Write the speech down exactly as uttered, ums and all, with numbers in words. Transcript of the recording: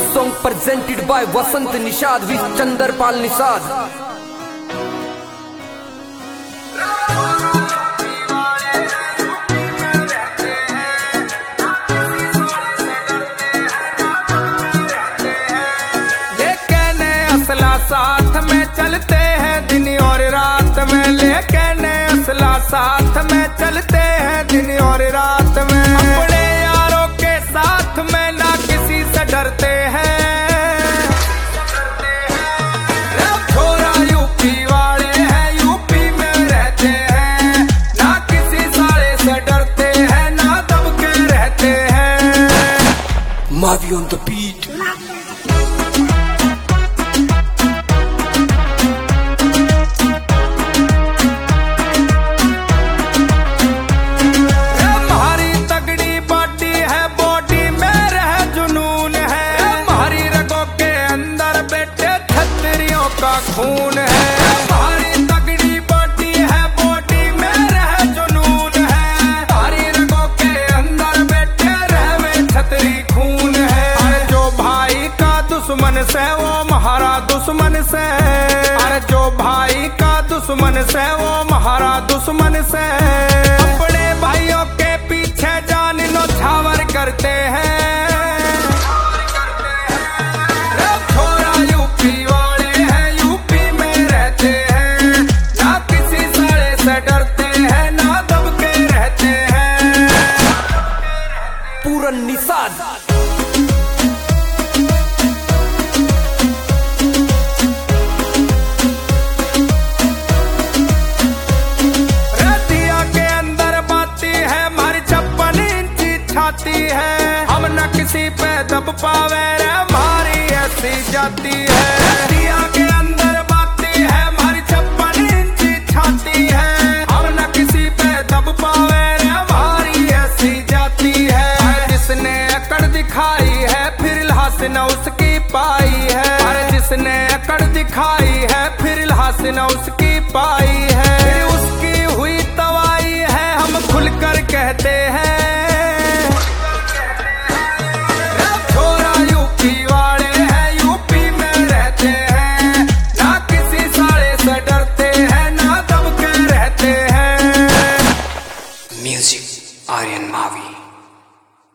song presented by Vasant Nishad with Chandarpal Nisad. साथ में चलते हैं दिन और रात में, लेकिन असला साथ में चलते हैं दिन और रात में। अपने यारों के साथ में ना किसी से डरते हैं। छोरा यूपी वाले हैं, यूपी में रहते हैं, ना किसी साले से डरते हैं, ना दब के रहते हैं। Mavi on the beat. खून है हमारी तगड़ी बॉडी है, बॉडी में रह जुनून है, हमारी रगों के अंदर बैठे रहे छतरी खून है। अरे जो भाई का दुश्मन से वो महारा दुश्मन से, अरे जो भाई का दुश्मन से वो महारा दुश्मन से। अपने भाइयों के पीछे जान लो छावर करते हैं। Puran Nisad. रतिया के अंदर बाती है हमारी छप्पन इंची छाती है, हम न किसी पे दब पावे रे हमारी ऐसी जाती है। रतिया के अंदर बाती है हमारी छप्पन इंची छाती है, हम न किसी पे दब पावे रे हमारी ऐसी जाती है। जिसने अकड़ दिखाई है फिर लाश न उसकी पाई है, अरे जिसने अकड़ दिखाई है फिर लाश न उसकी पाई है। फिर उसकी हुई तवाई है हम खुलकर कहते हैं।